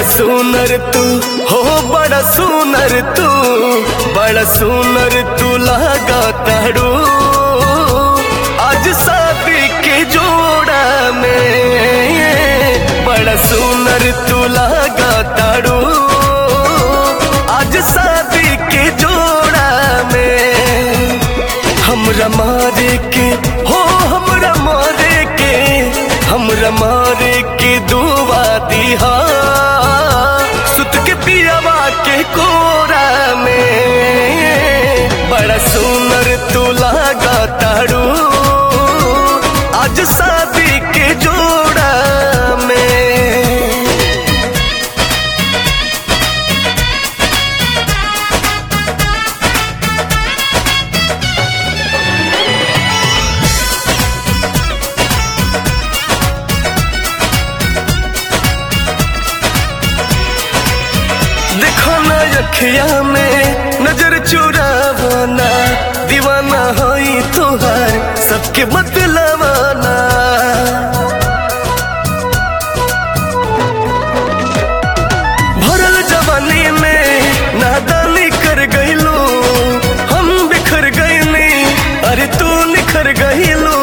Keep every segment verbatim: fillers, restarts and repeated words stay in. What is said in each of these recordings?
सुनर तू हो बड़ा सुनर तू, बड़ा सुनर तू लगा तारू आज शादी के जोड़ा में। बड़ा सुनर तू लगा तारू आज शादी के जोड़ा में। हमरा मारे के हो हमरा मारे के हमरा मारे के दुआ दिहा सुत के पियावा के कोरा में। बड़ा सुनर तू लगा तारू आज शादी के जोड़ा में। देखो ना अखिया में नजर चुरावाना, दीवाना होई तुहार सबके बतलावाना। भरल जवानी में नादानी कर गईलू, हम बिखर गईनी अरे तू निखर गईलू।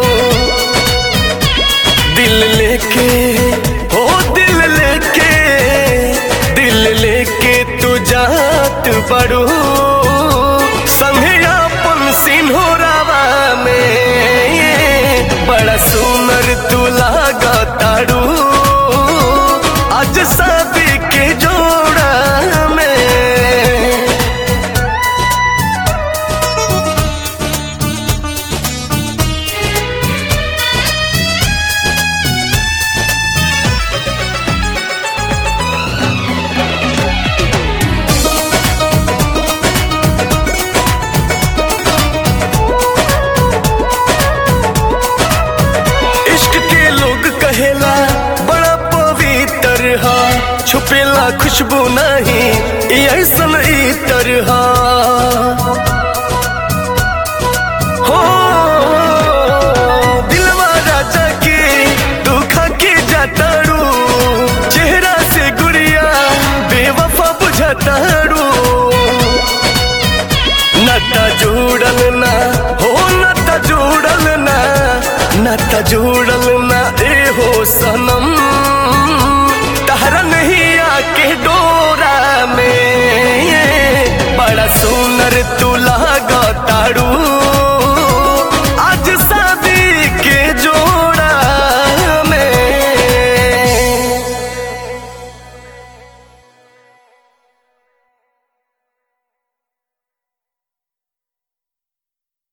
दिल लेके हो दिल लेके दिल लेके तू जात बड़ू संगे अपन सिन्होरावा में। बड़ा सुनर तू लगा तारू आज शादी के जोड़ा में। कहेला बड़ा पवित्र हा, छुपेला खुशबू नहीं ऐसन इतर हा। हो दिलवा राजा के दुखा के जातारू, चेहरा से गुड़िया बेवफा बुझातारू। नाता जुड़ल ना हो नाता जुड़ल ना नाता जुड़ल ना ए हो सनम, तहरा नहीं आके डोरा में। बड़ा सुनर तू